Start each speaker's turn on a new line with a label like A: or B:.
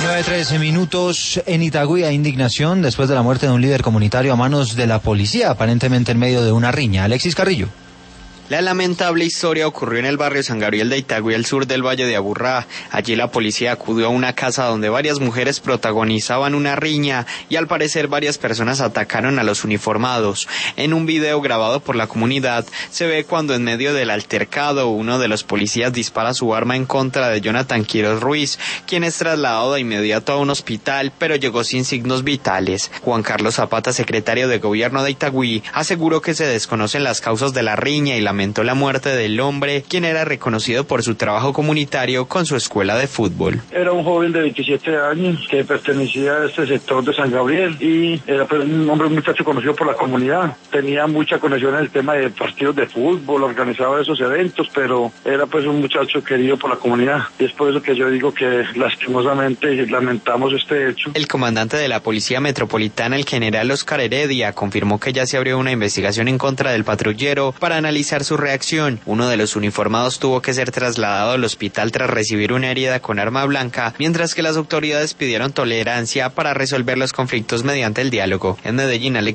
A: 9:13 en Itagüí hay indignación después de la muerte de un líder comunitario a manos de la policía, aparentemente en medio de una riña. Alexis Carrillo.
B: La lamentable historia ocurrió en el barrio San Gabriel de Itagüí, al sur del Valle de Aburrá. Allí la policía acudió a una casa donde varias mujeres protagonizaban una riña y al parecer varias personas atacaron a los uniformados. En un video grabado por la comunidad se ve cuando en medio del altercado uno de los policías dispara su arma en contra de Jonathan Quiroz Ruiz, quien es trasladado de inmediato a un hospital pero llegó sin signos vitales. Juan Carlos Zapata, secretario de Gobierno de Itagüí, aseguró que se desconocen las causas de la riña y lamentó la muerte del hombre, quien era reconocido por su trabajo comunitario con su escuela de fútbol.
C: Era un joven de 27 años que pertenecía a este sector de San Gabriel y era pues, un muchacho conocido por la comunidad. Tenía mucha conexión en el tema de partidos de fútbol, organizaba esos eventos, pero era pues un muchacho querido por la comunidad. Y es por eso que yo digo que lastimosamente lamentamos este hecho.
B: El comandante de la Policía Metropolitana, el general Oscar Heredia, confirmó que ya se abrió una investigación en contra del patrullero para analizar su reacción. Uno de los uniformados tuvo que ser trasladado al hospital tras recibir una herida con arma blanca, mientras que las autoridades pidieron tolerancia para resolver los conflictos mediante el diálogo. En Medellín, Alex